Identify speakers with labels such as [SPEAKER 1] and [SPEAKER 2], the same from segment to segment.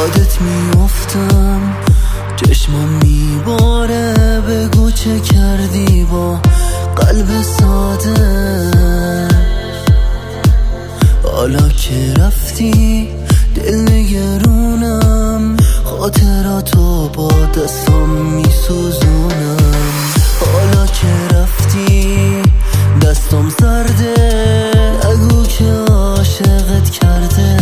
[SPEAKER 1] یادت میافتم، چشمم میباره، بگو چه کردی با قلب ساده. حالا که رفتی دل نگرونم، خاطراتو با دستام میسوزونم. حالا که رفتی دستام سرده، نگو که عاشقت کرده.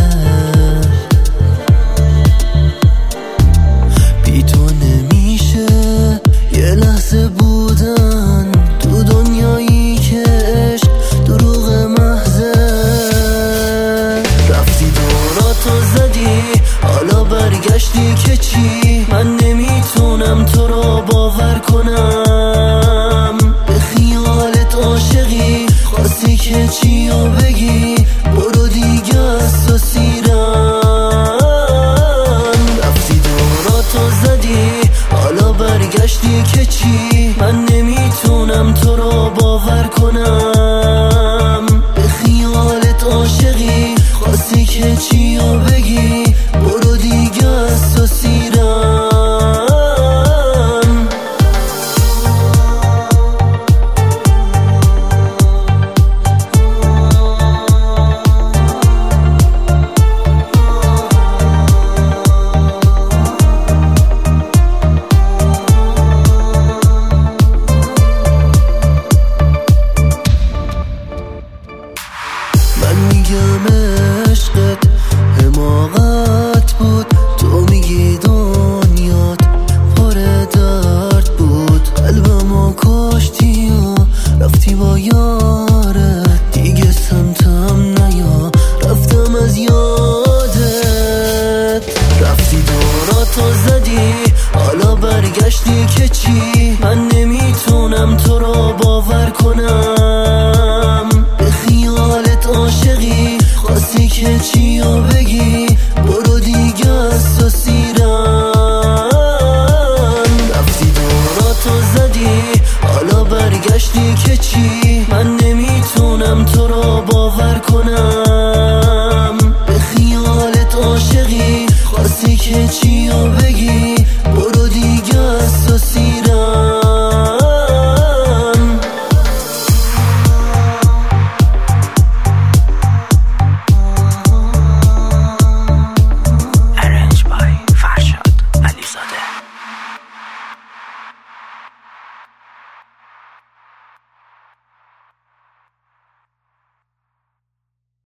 [SPEAKER 1] بی تو نمیشه یه لحظه بودن تو دنیایی که عشق دروغ محضه. رفتی دوراتو زدی، حالا برگشتی که چی؟ من نمیتونم تو رو باور کنم. به خیالت عاشقی، خواستی که چی رو بگی؟ برو دیگه از تو سیرم. رفتی دوراتو زدی، حالا برگشتی که چی؟